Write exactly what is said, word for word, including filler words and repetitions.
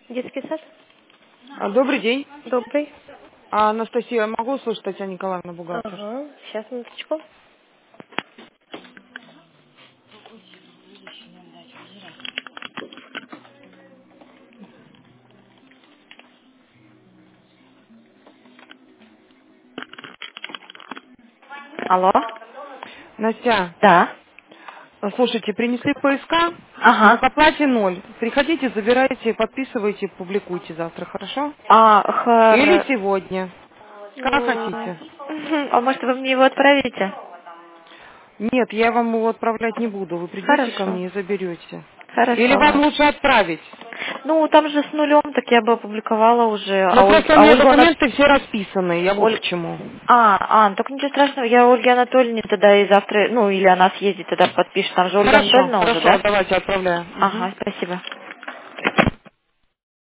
Детский сад? А, Добрый день. Добрый. А, Анастасия, я могу услышать Татьяна Николаевна, бухгалтер? Ага, сейчас, минуточку. Алло? Настя, Да. а, слушайте, принесли поиска, но к Ага. оплате ноль. Приходите, забирайте, подписывайте, публикуйте завтра, хорошо? А, Или хор... сегодня, как М, хотите. А может вы мне его отправите? Нет, я вам его отправлять не буду, вы придете ко Хорошо. мне и заберете. Или Хорошо. вам лучше отправить? Ну, там же с нулем, так я бы опубликовала уже. Ну А, Оль... просто у а меня Ольгу Анат... документы все расписаны, я вот к Оль... чему. А, а, ну, только ничего страшного, я Ольге Анатольевне тогда и завтра, ну, или она съездит, тогда подпишет. Там же Ольга Хорошо, Анатольевна уже, хорошо, да? давайте отправляю. Мгм. Ага, спасибо.